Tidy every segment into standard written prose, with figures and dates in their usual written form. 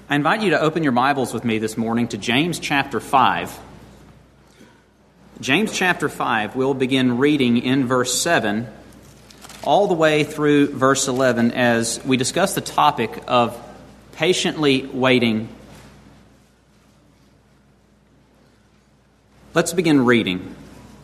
I invite you to open your Bibles with me this morning to James chapter 5. James chapter 5, we'll begin reading in verse 7 all the way through verse 11 as we discuss the topic of patiently waiting. Let's begin reading.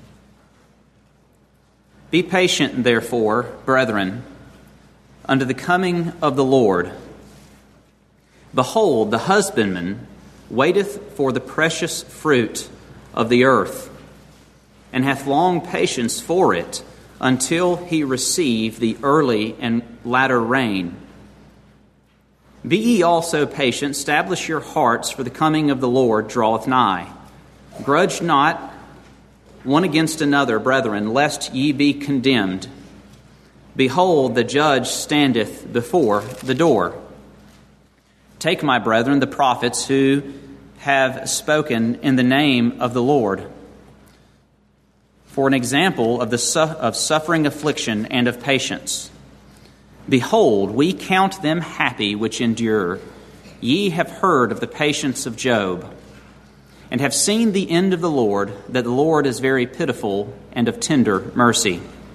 Be patient, therefore, brethren, unto the coming of the Lord. Behold, the husbandman waiteth for the precious fruit of the earth, and hath long patience for it, until he receive the early and latter rain. Be ye also patient, establish your hearts, for the coming of the Lord draweth nigh. Grudge not one against another, brethren, lest ye be condemned. Behold, the judge standeth before the door. Take, my brethren, the prophets who have spoken in the name of the Lord, for an example of suffering, affliction, and of patience. Behold, we count them happy which endure. Ye have heard of the patience of Job, and have seen the end of the Lord, that the Lord is very pitiful and of tender mercy.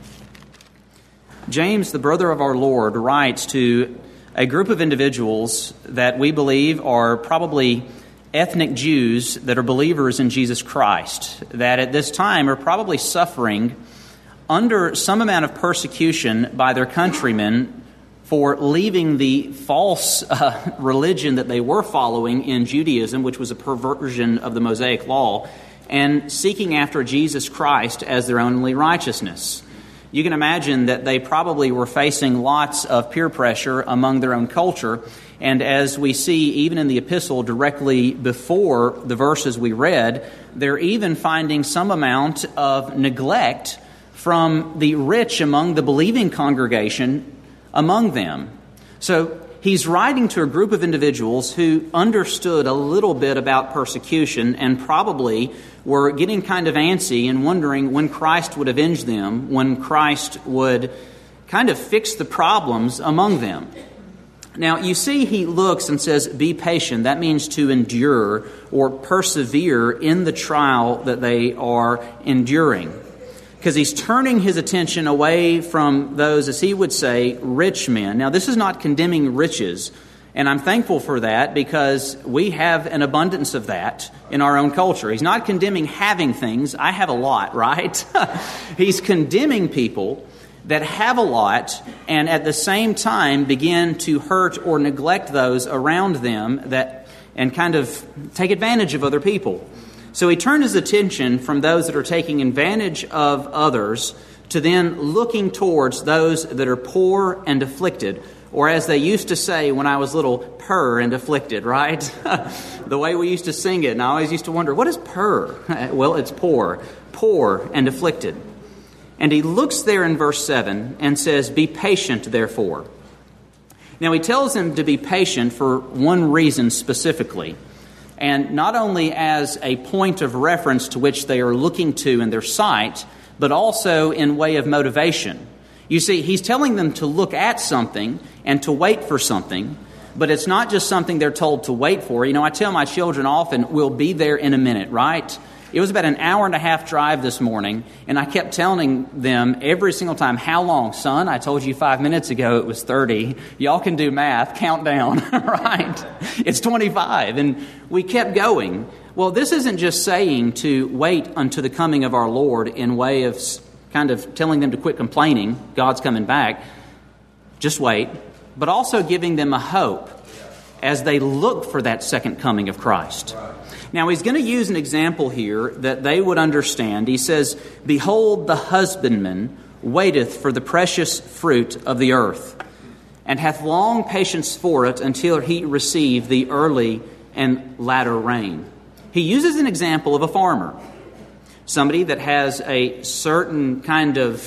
James, the brother of our Lord, writes to a group of individuals that we believe are probably ethnic Jews that are believers in Jesus Christ, that at this time are probably suffering under some amount of persecution by their countrymen for leaving the false religion that they were following in Judaism, which was a perversion of the Mosaic law, and seeking after Jesus Christ as their only righteousness. You can imagine that they probably were facing lots of peer pressure among their own culture. And as we see even in the epistle directly before the verses we read, they're even finding some amount of neglect from the rich among the believing congregation among them. So he's writing to a group of individuals who understood a little bit about persecution and probably were getting kind of antsy and wondering when Christ would avenge them, when Christ would kind of fix the problems among them. Now, you see he looks and says, be patient. That means to endure or persevere in the trial that they are enduring. Because he's turning his attention away from those, as he would say, rich men. Now, this is not condemning riches, and I'm thankful for that because we have an abundance of that in our own culture. He's not condemning having things. I have a lot, right? He's condemning people that have a lot and at the same time begin to hurt or neglect those around them and kind of take advantage of other people. So he turned his attention from those that are taking advantage of others to then looking towards those that are poor and afflicted, or as they used to say when I was little, poor and afflicted, right? The way we used to sing it, and I always used to wonder, what is poor? Well, it's poor and afflicted. And he looks there in verse 7 and says, be patient, therefore. Now, he tells them to be patient for one reason specifically, and not only as a point of reference to which they are looking to in their sight, but also in way of motivation. You see, he's telling them to look at something and to wait for something, but it's not just something they're told to wait for. You know, I tell my children often, we'll be there in a minute, right? It was about an hour and a half drive this morning, and I kept telling them every single time, how long, son? I told you 5 minutes ago it was 30. Y'all can do math, count down, right? It's 25, and we kept going. Well, this isn't just saying to wait unto the coming of our Lord in way of kind of telling them to quit complaining, God's coming back, just wait, but also giving them a hope as they look for that second coming of Christ. Now, he's going to use an example here that they would understand. He says, behold, the husbandman waiteth for the precious fruit of the earth, and hath long patience for it until he receive the early and latter rain. He uses an example of a farmer, somebody that has a certain kind of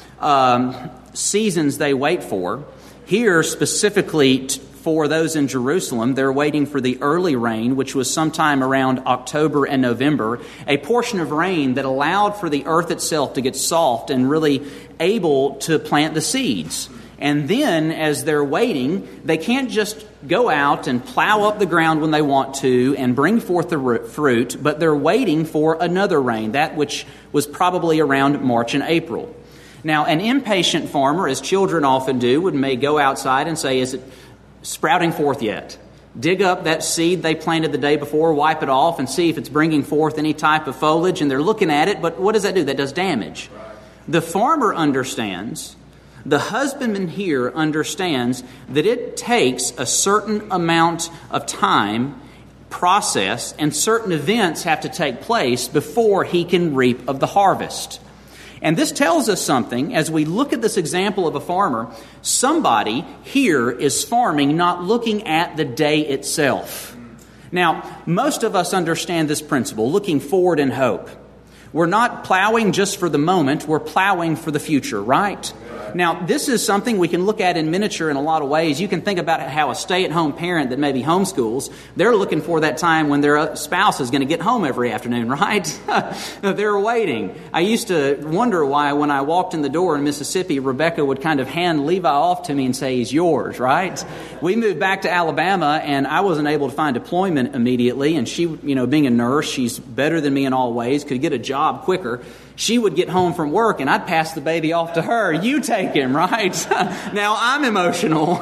seasons they wait for. Here, specifically for those in Jerusalem, they're waiting for the early rain, which was sometime around October and November, a portion of rain that allowed for the earth itself to get soft and really able to plant the seeds. And then, as they're waiting, they can't just go out and plow up the ground when they want to and bring forth the fruit, but they're waiting for another rain, that which was probably around March and April. Now, an impatient farmer, as children often do, may go outside and say, is it sprouting forth yet? Dig up that seed they planted the day before, wipe it off, and see if it's bringing forth any type of foliage. And they're looking at it, but what does that do? That does damage. The farmer understands, the husbandman here understands that it takes a certain amount of time, process, and certain events have to take place before he can reap of the harvest. And this tells us something. As we look at this example of a farmer, somebody here is farming, not looking at the day itself. Now, most of us understand this principle, looking forward in hope. We're not plowing just for the moment, we're plowing for the future, right? Now, this is something we can look at in miniature in a lot of ways. You can think about how a stay-at-home parent that maybe homeschools, they're looking for that time when their spouse is going to get home every afternoon, right? They're waiting. I used to wonder why when I walked in the door in Mississippi, Rebecca would kind of hand Levi off to me and say, he's yours, right? We moved back to Alabama, and I wasn't able to find deployment immediately, and she, being a nurse, she's better than me in all ways, could get a job quicker. She would get home from work, and I'd pass the baby off to her. You take him, right? Now, I'm emotional.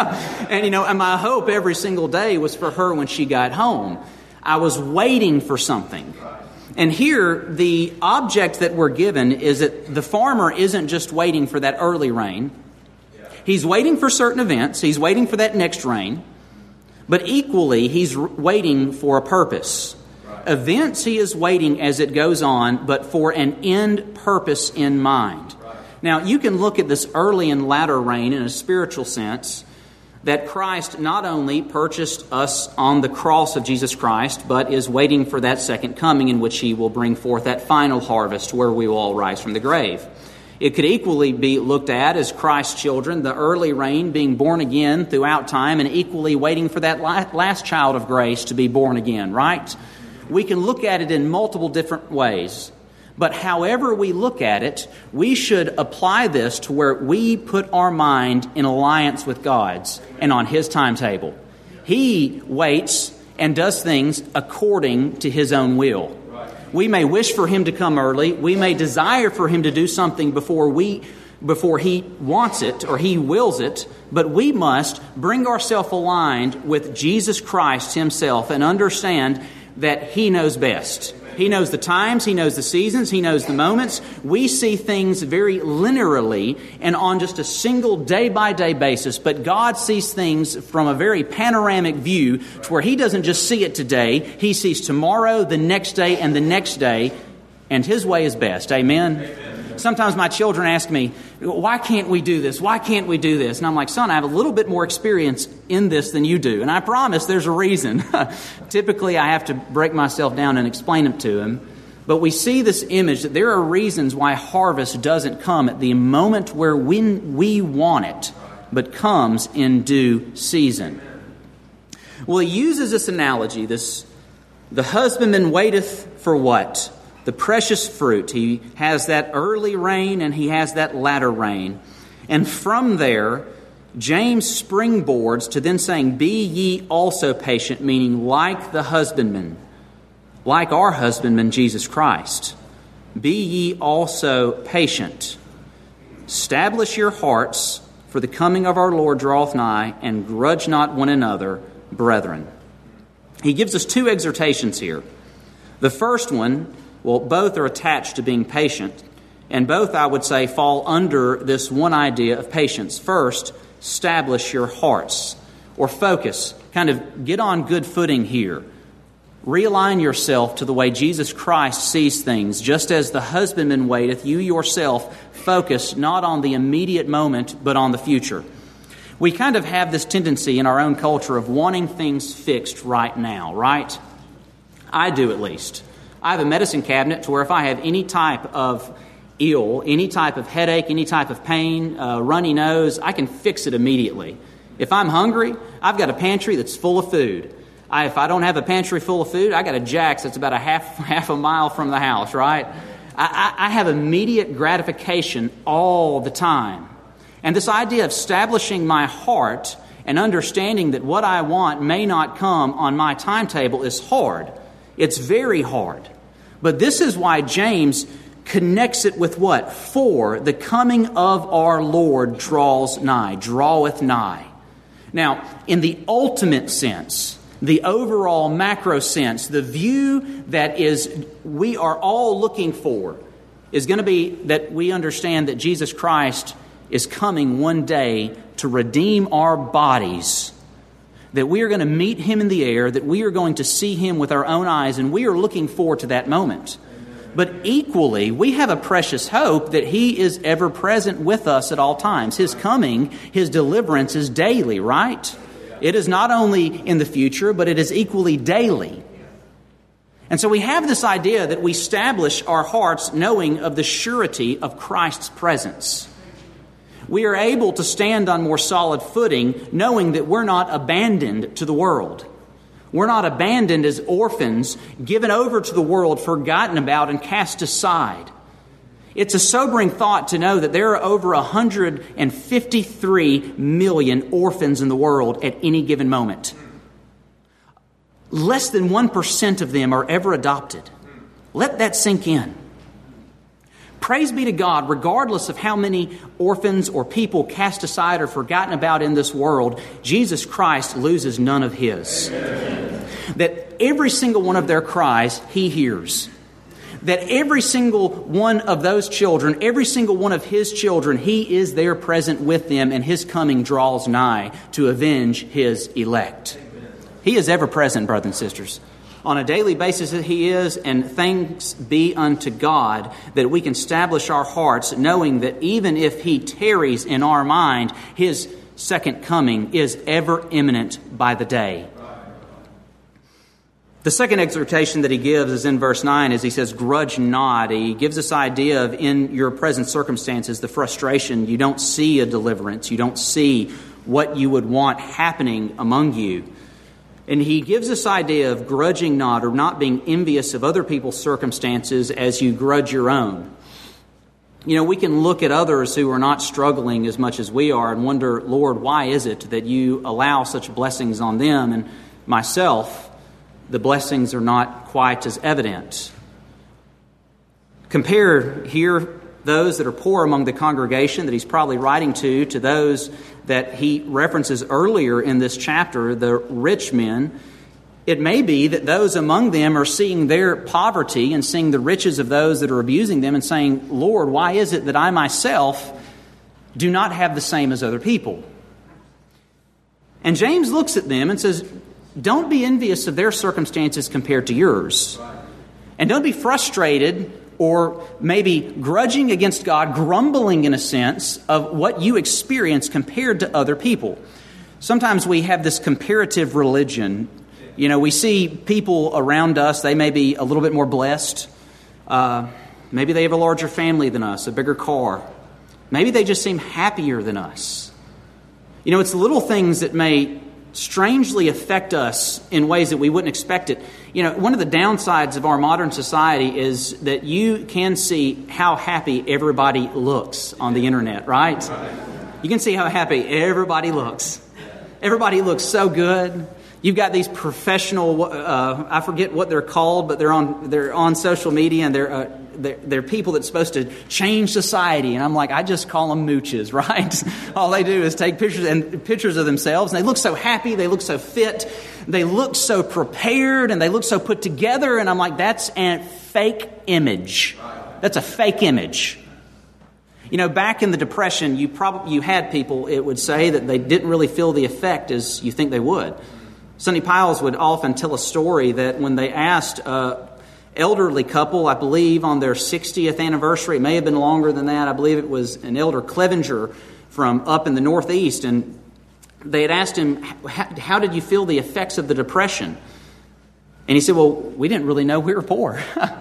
And my hope every single day was for her when she got home. I was waiting for something. And here, the object that we're given is that the farmer isn't just waiting for that early rain. He's waiting for certain events. He's waiting for that next rain. But equally, he's waiting for a purpose. Events he is waiting as it goes on, but for an end purpose in mind. Now, you can look at this early and latter rain in a spiritual sense, that Christ not only purchased us on the cross of Jesus Christ, but is waiting for that second coming in which he will bring forth that final harvest where we will all rise from the grave. It could equally be looked at as Christ's children, the early rain being born again throughout time, and equally waiting for that last child of grace to be born again, right? We can look at it in multiple different ways. But however we look at it, we should apply this to where we put our mind in alliance with God's and on His timetable. He waits and does things according to His own will. We may wish for Him to come early. We may desire for Him to do something before He wants it or He wills it. But we must bring ourselves aligned with Jesus Christ Himself and understand that He knows best. He knows the times, He knows the seasons, He knows the moments. We see things very linearly and on just a single day-by-day basis, but God sees things from a very panoramic view to where He doesn't just see it today, He sees tomorrow, the next day, and the next day, and His way is best. Amen? Sometimes my children ask me, why can't we do this? Why can't we do this? And I'm like, son, I have a little bit more experience in this than you do. And I promise there's a reason. Typically, I have to break myself down and explain it to him. But we see this image that there are reasons why harvest doesn't come at the moment where we want it, but comes in due season. Well, he uses this analogy, the husbandman waiteth for what? The precious fruit. He has that early rain and he has that latter rain. And from there, James springboards to then saying, be ye also patient, meaning like the husbandman, like our husbandman, Jesus Christ. Be ye also patient. Establish your hearts, for the coming of our Lord draweth nigh, and grudge not one another, brethren. He gives us two exhortations here. The first one, well, both are attached to being patient, and both, I would say, fall under this one idea of patience. First, establish your hearts, or focus. Kind of get on good footing here. Realign yourself to the way Jesus Christ sees things. Just as the husbandman waiteth, you yourself focus not on the immediate moment, but on the future. We kind of have this tendency in our own culture of wanting things fixed right now, right? I do, at least. I have a medicine cabinet to where if I have any type of any type of headache, any type of pain, runny nose, I can fix it immediately. If I'm hungry, I've got a pantry that's full of food. If I don't have a pantry full of food, I got a Jack's that's about a half a mile from the house, right? I have immediate gratification all the time. And this idea of establishing my heart and understanding that what I want may not come on my timetable is hard. It's very hard. But this is why James connects it with what? For the coming of our Lord draweth nigh. Now, in the ultimate sense, the overall macro sense, the view that we are all looking for is going to be that we understand that Jesus Christ is coming one day to redeem our bodies, that we are going to meet Him in the air, that we are going to see Him with our own eyes, and we are looking forward to that moment. But equally, we have a precious hope that He is ever present with us at all times. His coming, His deliverance is daily, right? It is not only in the future, but it is equally daily. And so we have this idea that we establish our hearts knowing of the surety of Christ's presence. We are able to stand on more solid footing knowing that we're not abandoned to the world. We're not abandoned as orphans, given over to the world, forgotten about, and cast aside. It's a sobering thought to know that there are over 153 million orphans in the world at any given moment. Less than 1% of them are ever adopted. Let that sink in. Praise be to God, regardless of how many orphans or people cast aside or forgotten about in this world, Jesus Christ loses none of His. That every single one of their cries He hears. That every single one of those children, every single one of His children, He is there present with them, and His coming draws nigh to avenge His elect. He is ever present, brothers and sisters. On a daily basis He is, and thanks be unto God that we can establish our hearts knowing that even if He tarries in our mind, His second coming is ever imminent by the day. The second exhortation that he gives is in verse 9 as he says, grudge not. He gives this idea of in your present circumstances, the frustration, you don't see a deliverance, you don't see what you would want happening among you. And he gives this idea of grudging not, or not being envious of other people's circumstances as you grudge your own. You know, we can look at others who are not struggling as much as we are and wonder, Lord, why is it that you allow such blessings on them? And myself, the blessings are not quite as evident. Compare here those that are poor among the congregation that he's probably writing to those that he references earlier in this chapter, the rich men. It may be that those among them are seeing their poverty and seeing the riches of those that are abusing them and saying, Lord, why is it that I myself do not have the same as other people? And James looks at them and says, don't be envious of their circumstances compared to yours. And don't be frustrated or maybe grudging against God, grumbling in a sense of what you experience compared to other people. Sometimes we have this comparative religion. You know, we see people around us, they may be a little bit more blessed. Maybe they have a larger family than us, a bigger car. Maybe they just seem happier than us. You know, it's the little things that may strangely affect us in ways that we wouldn't expect it. You know, one of the downsides of our modern society is that you can see how happy everybody looks on the internet, right? You can see how happy everybody looks. Everybody looks so good. You've got these professional, I forget what they're called, but they're on social media, and they're people that's supposed to change society. And I'm like, I just call them mooches, right? All they do is take pictures of themselves, and they look so happy, they look so fit, they look so prepared, and they look so put together. And I'm like, that's a fake image. That's a fake image. You know, back in the Depression, you had people, it would say, that they didn't really feel the effect as you think they would. Sonny Piles would often tell a story that when they asked an elderly couple, I believe on their 60th anniversary, it may have been longer than that, I believe it was an elder Clevenger from up in the Northeast, and they had asked him, how did you feel the effects of the Depression? And he said, well, we didn't really know we were poor.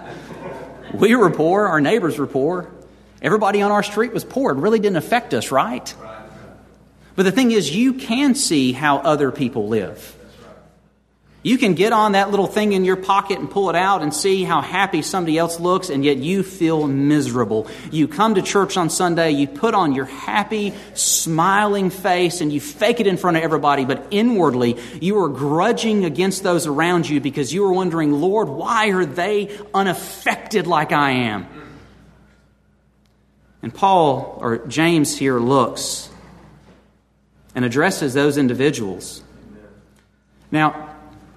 We were poor, our neighbors were poor, everybody on our street was poor. It really didn't affect us, right? But the thing is, you can see how other people live. You can get on that little thing in your pocket and pull it out and see how happy somebody else looks, and yet you feel miserable. You come to church on Sunday, you put on your happy, smiling face, and you fake it in front of everybody, but inwardly you are grudging against those around you because you are wondering, Lord, why are they unaffected like I am? And Paul, or James here, looks and addresses those individuals. Now,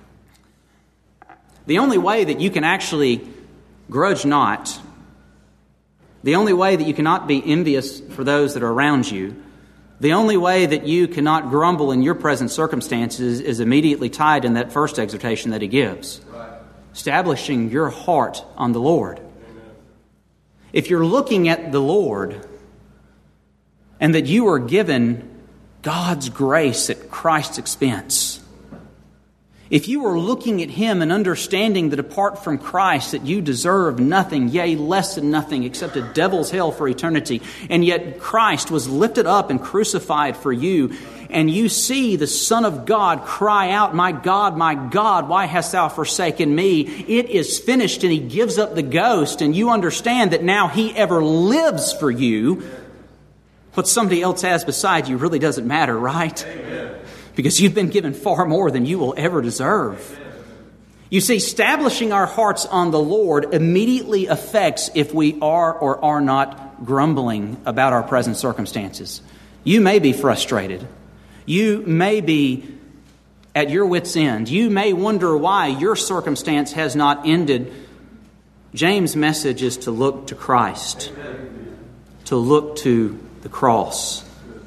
the only way that you can actually grudge not, the only way that you cannot be envious for those that are around you, the only way that you cannot grumble in your present circumstances is immediately tied in that first exhortation that he gives. Right. Establishing your heart on the Lord. Amen. If you're looking at the Lord and that you are given God's grace at Christ's expense, if you are looking at Him and understanding that apart from Christ that you deserve nothing, yea, less than nothing, except a devil's hell for eternity, and yet Christ was lifted up and crucified for you, and you see the Son of God cry out, my God, why hast thou forsaken me? It is finished, and He gives up the ghost, and you understand that now He ever lives for you. What somebody else has beside you really doesn't matter, right? Amen. Because you've been given far more than you will ever deserve. You see, establishing our hearts on the Lord immediately affects if we are or are not grumbling about our present circumstances. You may be frustrated. You may be at your wit's end. You may wonder why your circumstance has not ended. James' message is to look to Christ, to look to the cross.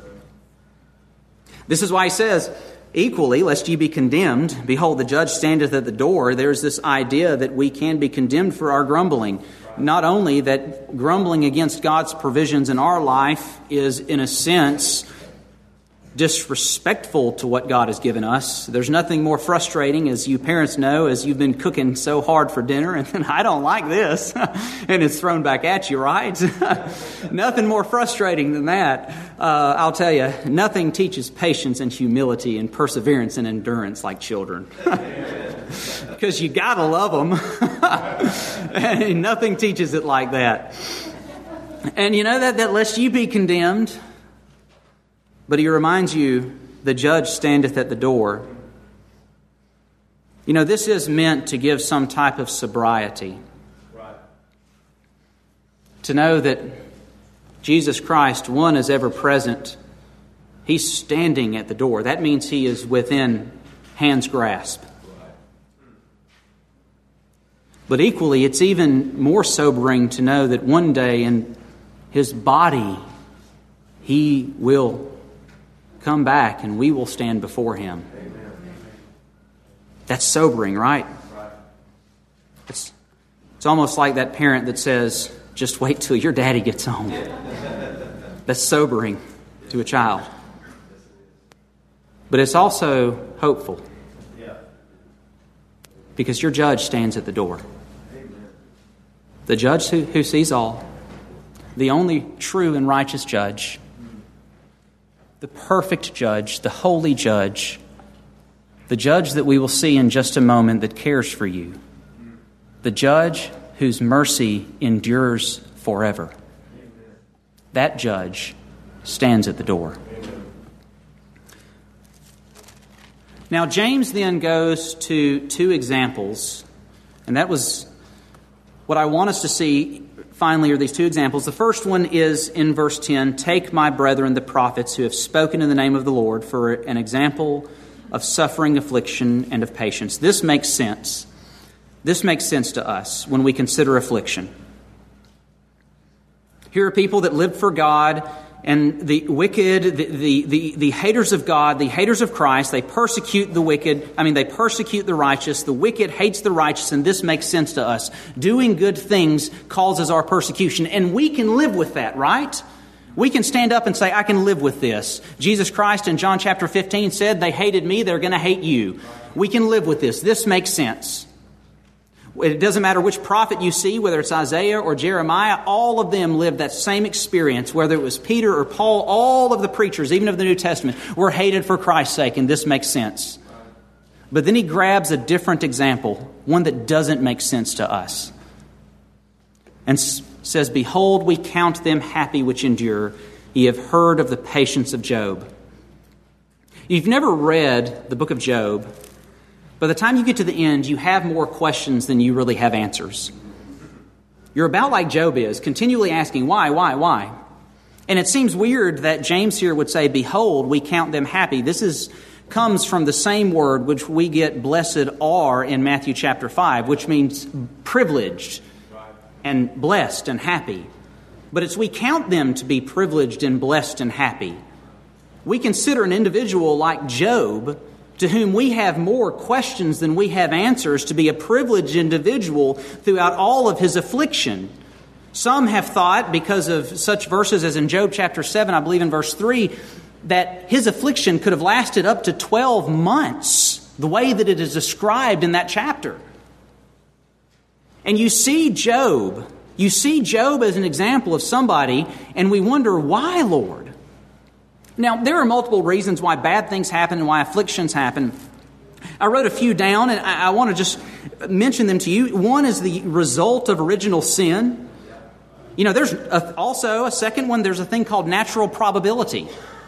This is why he says, equally, lest ye be condemned, behold, the judge standeth at the door. There's this idea that we can be condemned for our grumbling. Not only that grumbling against God's provisions in our life is, in a sense, disrespectful to what God has given us. There's nothing more frustrating, as you parents know, as you've been cooking so hard for dinner, and then I don't like this, and it's thrown back at you, right? Nothing more frustrating than that. I'll tell you, nothing teaches patience and humility and perseverance and endurance like children. Because you gotta love them. And nothing teaches it like that. And you know that lest you be condemned. But he reminds you, the judge standeth at the door. You know, this is meant to give some type of sobriety. Right. To know that Jesus Christ, one is ever present. He's standing at the door. That means He is within hand's grasp. Right. But equally, it's even more sobering to know that one day in His body, He will come back and we will stand before Him. Amen. That's sobering, right? It's almost like that parent that says, just wait till your daddy gets home. That's sobering to a child. But it's also hopeful. Because your judge stands at the door. The judge who sees all. The only true and righteous judge. The perfect judge, the holy judge, the judge that we will see in just a moment that cares for you, the judge whose mercy endures forever. That judge stands at the door. Now, James then goes to two examples, and that was what I want us to see. Finally, are these two examples. The first one is in verse 10, take my brethren, the prophets, who have spoken in the name of the Lord, for an example of suffering, affliction, and of patience. This makes sense. This makes sense to us when we consider affliction. Here are people that lived for God, and the wicked, the haters of God, the haters of Christ, they persecute the wicked. They persecute the righteous. The wicked hates the righteous, and this makes sense to us. Doing good things causes our persecution, and we can live with that, right? We can stand up and say, I can live with this. Jesus Christ in John chapter 15 said, they hated me, they're going to hate you. We can live with this. This makes sense. It doesn't matter which prophet you see, whether it's Isaiah or Jeremiah, all of them lived that same experience. Whether it was Peter or Paul, all of the preachers, even of the New Testament, were hated for Christ's sake, and this makes sense. But then he grabs a different example, one that doesn't make sense to us, and says, "Behold, we count them happy which endure. Ye have heard of the patience of Job." You've never read the book of Job. By the time you get to the end, you have more questions than you really have answers. You're about like Job is, continually asking, why? And it seems weird that James here would say, "Behold, we count them happy." This comes from the same word which we get "blessed are" in Matthew chapter 5, which means privileged and blessed and happy. But it's we count them to be privileged and blessed and happy. We consider an individual like Job, to whom we have more questions than we have answers, to be a privileged individual throughout all of his affliction. Some have thought, because of such verses as in Job chapter 7, I believe in verse 3, that his affliction could have lasted up to 12 months, the way that it is described in that chapter. And you see Job as an example of somebody, and we wonder, why, Lord? Now, there are multiple reasons why bad things happen and why afflictions happen. I wrote a few down, and I want to just mention them to you. One is the result of original sin. There's also a second one. There's a thing called natural probability.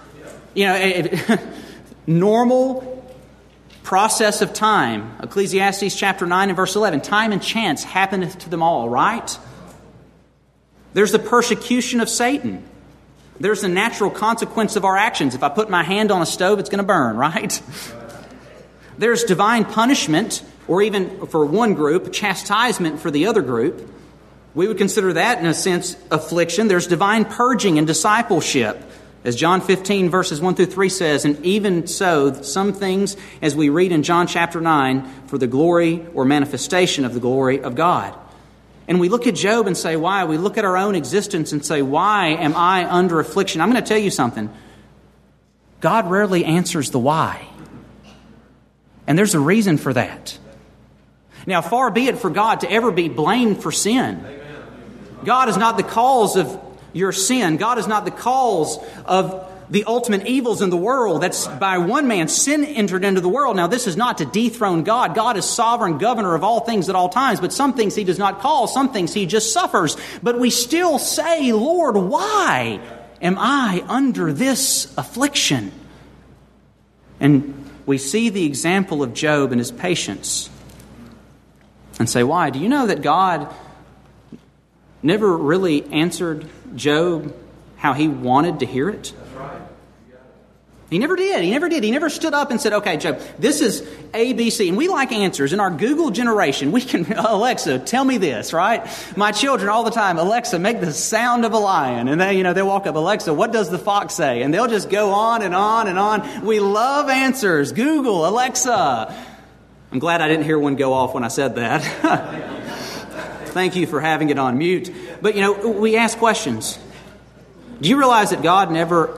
Normal process of time. Ecclesiastes chapter 9 and verse 11. Time and chance happeneth to them all, right? There's the persecution of Satan. There's the natural consequence of our actions. If I put my hand on a stove, it's going to burn, right? There's divine punishment, or even for one group, chastisement for the other group. We would consider that, in a sense, affliction. There's divine purging and discipleship. As John 15, verses 1 through 3 says, "And even so, some things, as we read in John chapter 9, for the glory or manifestation of the glory of God." And we look at Job and say, why? We look at our own existence and say, why am I under affliction? I'm going to tell you something. God rarely answers the why. And there's a reason for that. Now, far be it for God to ever be blamed for sin. God is not the cause of your sin. God is not the cause of the ultimate evils in the world. That's by one man sin entered into the world. Now, this is not to dethrone God. God is sovereign governor of all things at all times, but some things he does not cause, some things he just suffers. But we still say, Lord, why am I under this affliction? And we see the example of Job and his patience and say, why? Do you know that God never really answered Job how he wanted to hear it? He never did. He never stood up and said, okay, Job, this is A, B, C. And we like answers. In our Google generation, we can, Alexa, tell me this, right? My children all the time, Alexa, make the sound of a lion. And they'll walk up, Alexa, what does the fox say? And they'll just go on and on and on. We love answers. Google, Alexa. I'm glad I didn't hear one go off when I said that. Thank you for having it on mute. But, we ask questions. Do you realize that God never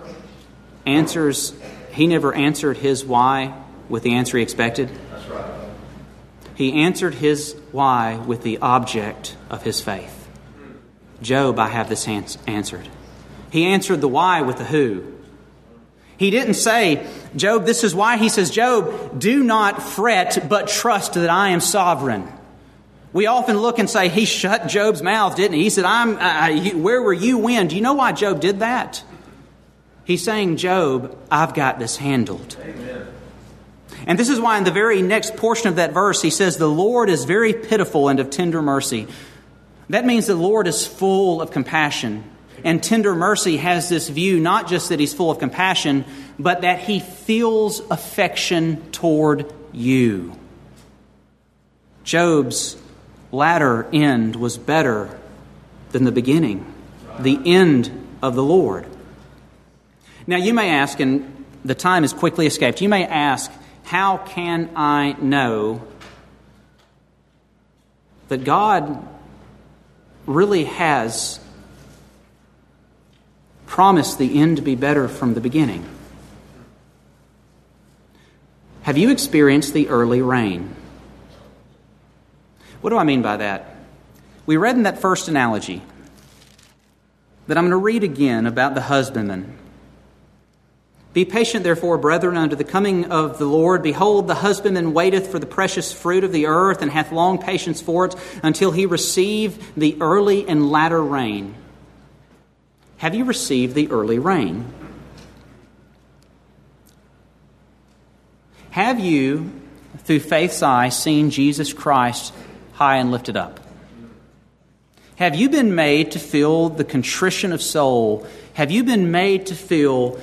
answered his why with the answer he expected? That's right. He answered his why with the object of his faith. Job, I have this answered. He answered the why with the who. He didn't say, Job, this is why. He says, Job, do not fret, but trust that I am sovereign. We often look and say, he shut Job's mouth, didn't he? He said, where were you when? Do you know why Job did that? He's saying, Job, I've got this handled. Amen. And this is why in the very next portion of that verse, he says, the Lord is very pitiful and of tender mercy. That means the Lord is full of compassion. And tender mercy has this view, not just that he's full of compassion, but that he feels affection toward you. Job's latter end was better than the beginning, the end of the Lord. Now you may ask, and the time has quickly escaped, you may ask, how can I know that God really has promised the end to be better from the beginning? Have you experienced the early rain? What do I mean by that? We read in that first analogy that I'm going to read again about the husbandman. Be patient, therefore, brethren, unto the coming of the Lord. Behold, the husbandman waiteth for the precious fruit of the earth, and hath long patience for it, until he receive the early and latter rain. Have you received the early rain? Have you, through faith's eye, seen Jesus Christ high and lifted up? Have you been made to feel the contrition of soul? Have you been made to feel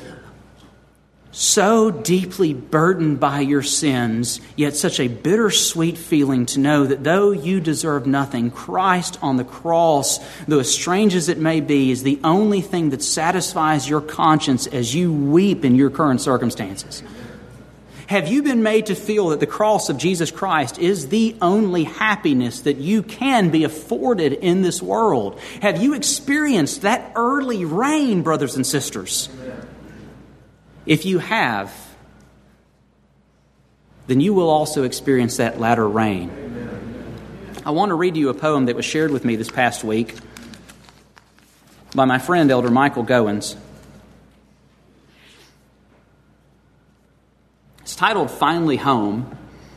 so deeply burdened by your sins, yet such a bittersweet feeling to know that though you deserve nothing, Christ on the cross, though as strange as it may be, is the only thing that satisfies your conscience as you weep in your current circumstances? Have you been made to feel that the cross of Jesus Christ is the only happiness that you can be afforded in this world? Have you experienced that early rain, brothers and sisters? If you have, then you will also experience that latter rain. I want to read you a poem that was shared with me this past week by my friend, Elder Michael Goins. It's titled Finally Home.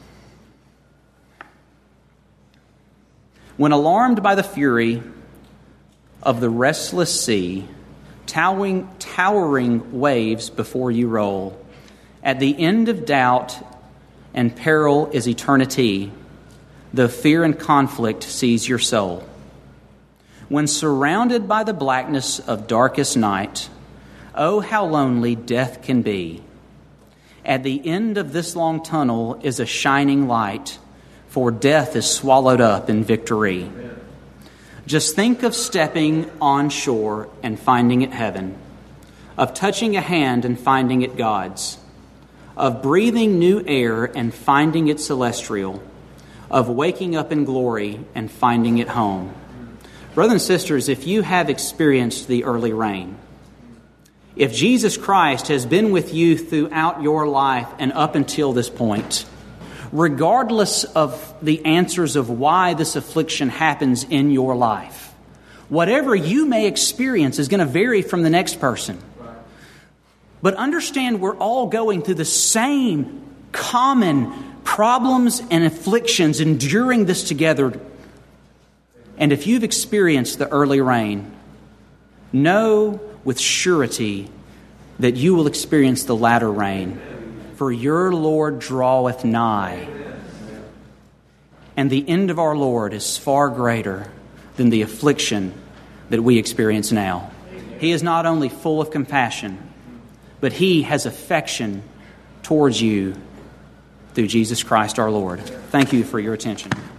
When alarmed by the fury of the restless sea, towering waves before you roll, at the end of doubt and peril is eternity, though fear and conflict seize your soul. When surrounded by the blackness of darkest night, oh, how lonely death can be. At the end of this long tunnel is a shining light, for death is swallowed up in victory. Just think of stepping on shore and finding it heaven, of touching a hand and finding it God's, of breathing new air and finding it celestial, of waking up in glory and finding it home. Brothers and sisters, if you have experienced the early rain, if Jesus Christ has been with you throughout your life and up until this point, regardless of the answers of why this affliction happens in your life, whatever you may experience is going to vary from the next person. But understand we're all going through the same common problems and afflictions, enduring this together. And if you've experienced the early rain, know with surety that you will experience the latter rain. For your Lord draweth nigh. And the end of our Lord is far greater than the affliction that we experience now. He is not only full of compassion, but He has affection towards you through Jesus Christ our Lord. Thank you for your attention.